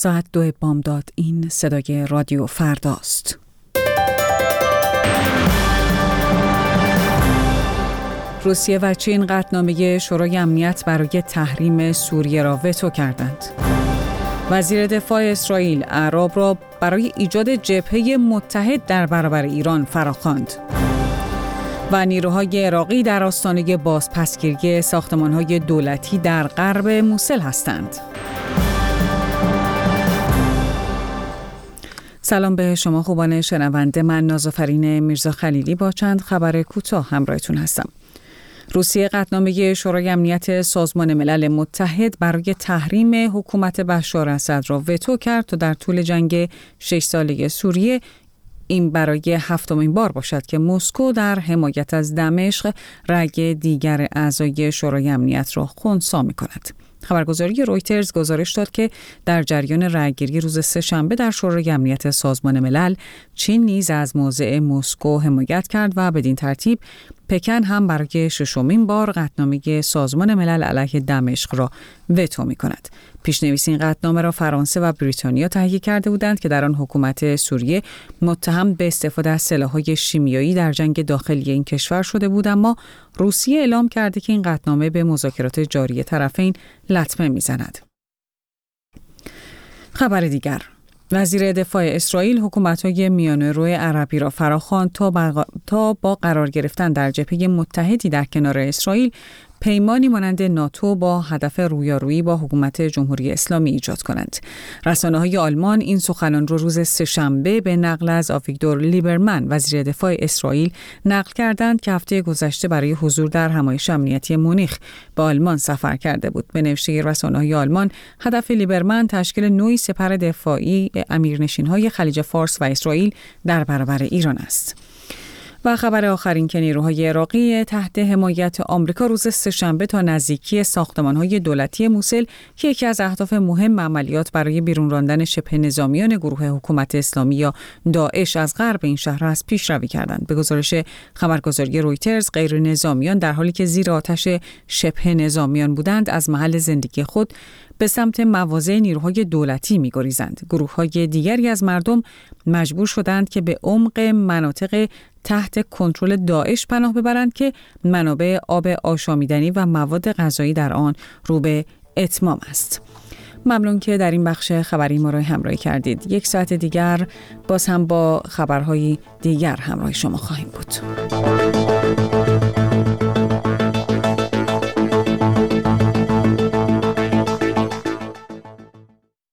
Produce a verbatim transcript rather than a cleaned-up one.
ساعت دو بامداد. این صدای رادیو فرداست. روسیه و چین قطعنامه شورای امنیت برای تحریم سوریه را وتو کردند. وزیر دفاع اسرائیل اعراب را برای ایجاد جبهه متحد در برابر ایران فراخواند. و نیروهای عراقی در آستانه بازپسگیری ساختمان‌های دولتی در غرب موصل هستند. سلام به شما خوبان شنونده، من نازافرین میرزا خلیلی با چند خبر کوتاه همراهتون هستم. روسیه قطعنامه شورای امنیت سازمان ملل متحد برای تحریم حکومت بشار اسد را وتو کرد تا در طول جنگ شش ساله سوریه این برای هفتمین بار باشد که مسکو در حمایت از دمشق رأی دیگر اعضای شورای امنیت را خنثی می‌کند. خبرگزاری رویترز گزارش داد که در جریان رأیگیری روز سه‌شنبه در شورای امنیت سازمان ملل، چین نیز از موضع مسکو حمایت کرد و بدین ترتیب پکن هم برای ششمین بار قطعنامه سازمان ملل علیه دمشق را وتو می‌کند. پیش‌نویس این قطعنامه را فرانسه و بریتانیا تهیه کرده بودند که در آن حکومت سوریه متهم به استفاده از سلاح‌های شیمیایی در جنگ داخلی این کشور شده بود، اما روسیه اعلام کرده که این قطعنامه به مذاکرات جاری طرفین لطمه می‌زند. خبر دیگر: وزیر دفاع اسرائیل حکومت‌های میانه‌رو عربی را فراخواند تا, بغ... تا با قرار گرفتن در جبهه متحدی در کنار اسرائیل پیمانی مانند ناتو با هدف رویارویی با حکومت جمهوری اسلامی ایجاد کنند. رسانه‌های آلمان این سخنان را روز سه‌شنبه به نقل از آویگدور لیبرمن وزیر دفاع اسرائیل نقل کردند که هفته گذشته برای حضور در همایش امنیتی مونیخ به آلمان سفر کرده بود. به نوشته رسانه‌های آلمان، هدف لیبرمن تشکیل نوعی سپر دفاعی امیرنشین‌های خلیج فارس و اسرائیل در برابر ایران است. و خبر آخر این که نیروهای عراقی تحت حمایت آمریکا روز سه‌شنبه تا نزدیکی ساختمان‌های دولتی موصل که یکی از اهداف مهم عملیات برای بیرون راندن شبه نظامیان گروه حکومت اسلامی یا داعش از غرب این شهر است پیشروی کردند. به گزارش خبرگزاری رویترز، غیر نظامیان در حالی که زیر آتش شبه نظامیان بودند از محل زندگی خود به سمت مواضع نیروهای دولتی می‌گریزند. گروه‌های دیگری از مردم مجبور شدند که به عمق مناطق تحت کنترل داعش پناه ببرند که منابع آب آشامیدنی و مواد غذایی در آن رو به اتمام است. ممنون که در این بخش خبری ما را همراهی کردید. یک ساعت دیگر باز هم با خبرهای دیگر همراه شما خواهیم بود.